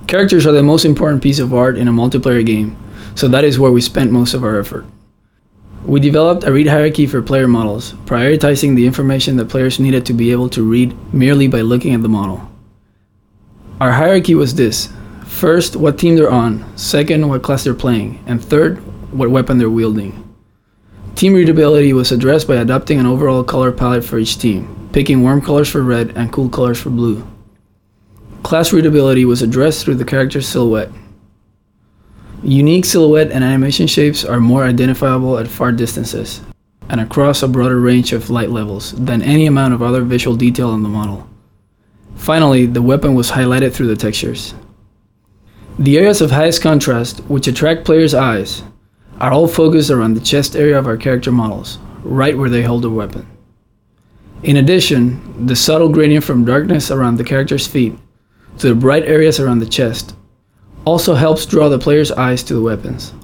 Characters are the most important piece of art in a multiplayer game, so that is where we spent most of our effort. We developed a read hierarchy for player models, prioritizing the information that players needed to be able to read merely by looking at the model. Our hierarchy was this: first, what team they're on; second, what class they're playing; and third, what weapon they're wielding. Team readability was addressed by adopting an overall color palette for each team, picking warm colors for red and cool colors for blue. Class readability was addressed through the character's silhouette. Unique silhouette and animation shapes are more identifiable at far distances and across a broader range of light levels than any amount of other visual detail on the model. Finally, the weapon was highlighted through the textures. The areas of highest contrast, which attract players' eyes, are all focused around the chest area of our character models, right where they hold the weapon. In addition, the subtle gradient from darkness around the character's feet to the bright areas around the chest also helps draw the player's eyes to the weapons.